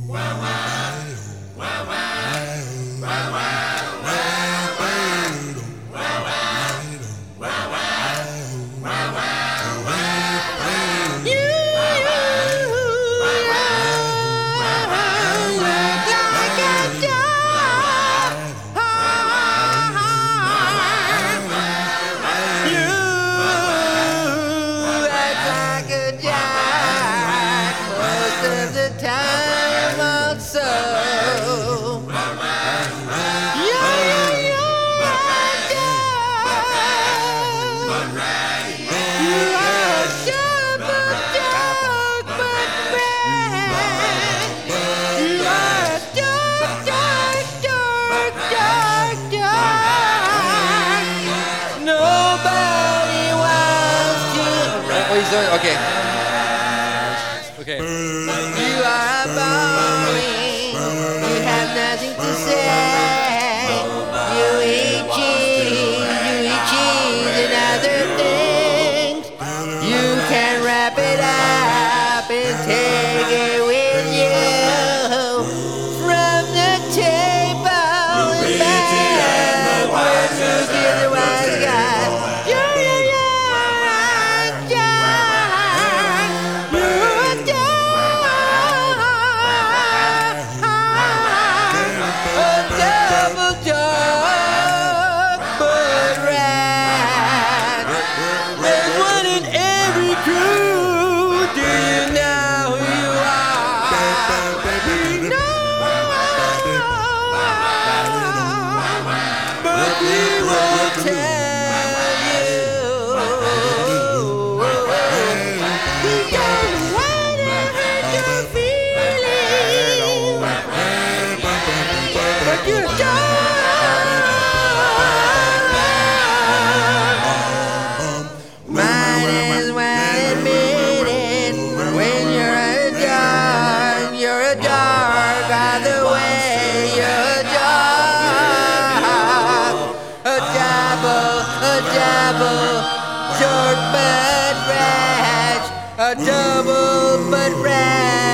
Okay. Okay. You are boring. You have nothing to say. You eat cheese and other things. You can wrap it up and take it with you from the table and back where you get the wise guy. A double but red.